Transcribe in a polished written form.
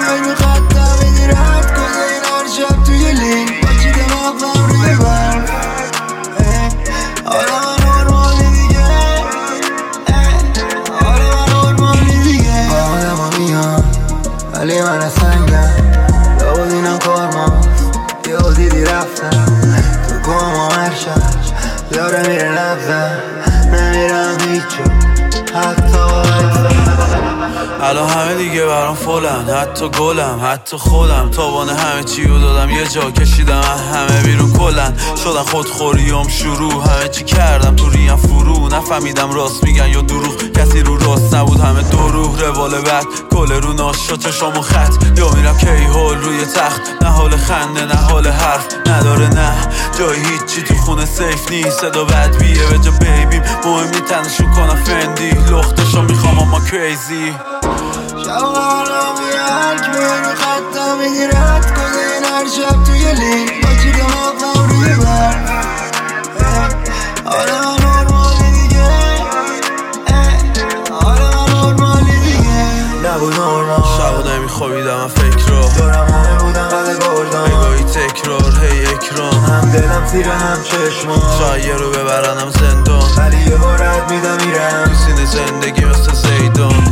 بدون خطم بدی رد کنه این هر شب توی لین با چی دماغم روی برف حالا من نورمالی دیگه حالا من نورمالی دیگه آدم ها میان ولی من سنگم لابد اینم کارماست یهو دیدی رفتم تو گم و مرشم داره میره نبزم نمیرم هیچو حتی الان همه دیگه برام فلن، حتی گلم حتی خودم تابانه همه چیو دادم یه جا کشیدم همه بیرون کلن شدن خودخوریم شروع همه چی کردم تو ریم فرو نفهمیدم راست میگن یا دروغ کسی رو راست نبود همه دروغ روال بد کل رو ناشا چشام و خط یا میرم کی هول روی تخت نه حال خنده نه حال حرف نداره نه جای هیچی تو خونه سیف نیست صدا بد بیه به جا بیبیم مهم نی تنشون کنم فندی لختشو میخوام اما کریزی شب قرارم روی هرک بدون خطم بدی رد کنه این هر شب توی لین با چی دماغم روی برف حالا من نورمالی دیگه حالا من نورمالی دیگه نبود نورمال شبا نمیخوابیدم من فکر را دورم همه بودم قده گردم نگاهی تکرار هی اکران هم دلم تیره هم چشمان شاید یه رو ببرنم زندان ولی یه بار رد میدم میرم سینه زندگی مثل زیدان